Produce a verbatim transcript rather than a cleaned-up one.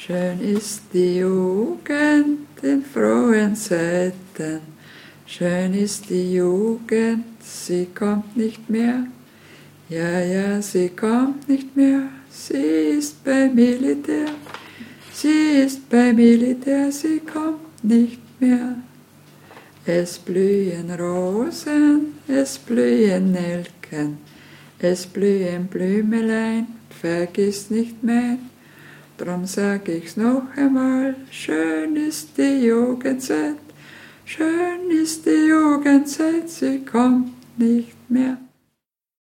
Schön ist die Jugend in frohen Zeiten, schön ist die Jugend, sie kommt nicht mehr. Ja, ja, sie kommt nicht mehr, sie ist beim Militär. Sie ist beim Militär, sie kommt nicht mehr. Es blühen Rosen, es blühen Nelken, es blühen Blümelein, vergiss nicht mein. Drum sag ich's noch einmal, schön ist die Jugendzeit, schön ist die Jugendzeit, sie kommt nicht mehr.